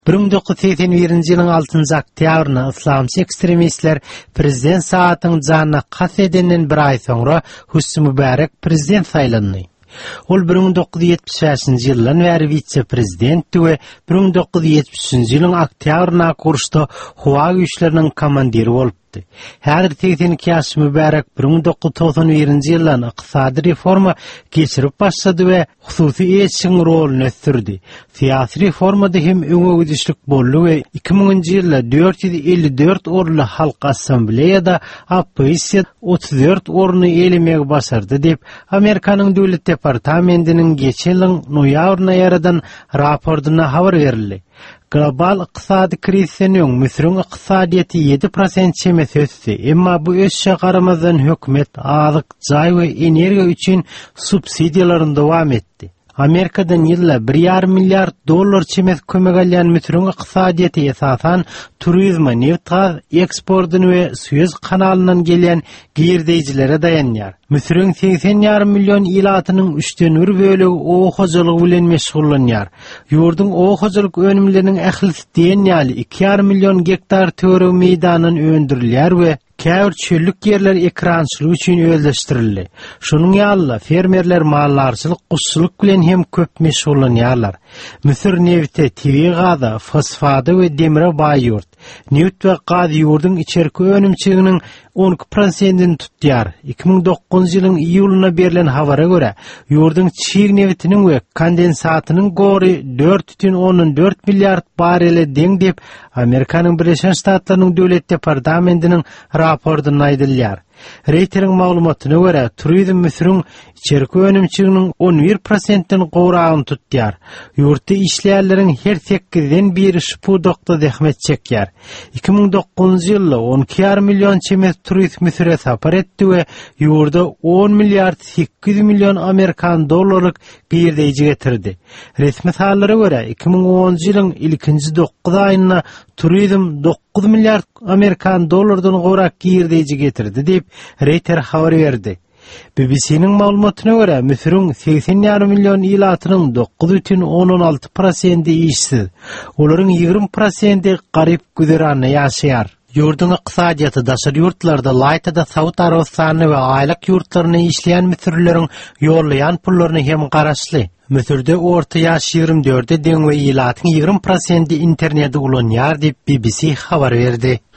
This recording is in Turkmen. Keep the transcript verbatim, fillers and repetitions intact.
bir ming dokuz yüz seksen birinji ýylyň altynjy oktýabryna islamçy ekstremistler prezident saatyny janyna kas edenden bir ay soňra Husny Mübarek prezident saýlandy. Ol bir ming dokuz yüz ýetmiş beşinji ýyldan bäri vitse-prezident we bir ming dokuz yüz ýetmişinji ýylyň oktýabryna guruşda howa güýçleriniň komandiri bolupdy. Häzir seksen iki ýaşly Mübarek bir ming dokuz yüz togson birinji ýyldan ykdysady reforma geçirip başlady we hususy eýetçiň rolunu ösdürdi. Siýasy reformada hem öňe gidişlik boldy we iki minginji ýylda dört yüz elli dört orunly halk assambleýada opposisiýa otuz dört oruny elemegi başardy dep Amerikanyň döwlet departamentiniň geçen ýylyň noýabryna ýaradan rapordyna habar berildi. Global ykdysady krizden öň Misriň ykdysadyety yedi prosent çemes ösdi. Emma bu ösşe garamazdan hökümet azyk, jaý we energiýa üçin subsidiýalaryny dowam etdi. Amerikadan ýylla bir ýarym milliard dollar çemes kömek alýan Misriň ykdysadyety esasan turizma, neft gaz eksportyny we Suez kanalyndan gelýän girdeýjilere dayanýar. Misriň seksen ýarym million ilatynyň üçten bir bölegi ow hojalygy bilen meşgullanýar. Ýurdun ow hojalyk önümleriniň ählisi diýen iki ýarym million hektar töre meýdanyň öndürilýär we käwür çöllük ýerler ekrançylyk üçin özleşdirildi. Şunuň ýaly fermerler mallarçylyk, guşçylyk bilen hem köp meşgullanýarlar. Misir nefte, tibi gaza, fosfady we demire baý ýurt. Neft we gaz ýurdun içerki önümçiginiň on iki prosentini tutýar. iki ming dokuzunji ýylyň iýulyna berilen habara görä, ýurdun çiğ neftiniň we kondensatynyň gory dört бүтүн onuň dört milliard barele deň dep Amerikanyň Birleşen Ştatlarynyň döwlet departamentiniň raportunda aýdylýar. Reyter'in maglumatyna görä, turizm Misriň içerki önümçiginiň on bir prosentini gowragyny tutýar. Ýurtda işleýärleriň her sekkizden biri bu dokda zähmet çekýär. iki ming dokuzunji ýylda on iki ýarym million çemes turist Misir'e sapar etdi we ýurda on milliard sekiz yüz million Amerikan dollarlyk girdeýji getirdi. Resmi sanalara görä iki ming onunji ýylyň ilkinji dokuz aýyna turizm dokuz milliard Amerikan dollardan gowrak girdeýji getirdi dep Reuters habar berdi. B B C'niň maglumatyna görä, Misriň seksen ýarym million ilatynyň dokuz бүтүn onuň alty prosenti işsiz. Olaryň ýygrimi prosenti garyp güzerany ýaşaýar. Ýurdun ykdysadyety daşary ýurtlarda, Laytada, Saud Arabistany we aýlyk ýurtlaryny işleýän misirleriň ýollaýan pullaryny hem garaşly. Misirde orta ýaş ýygrimi dörde deň we ilatyň ýygrimi prosenti internetde ulanýar dep B B C habar berdi.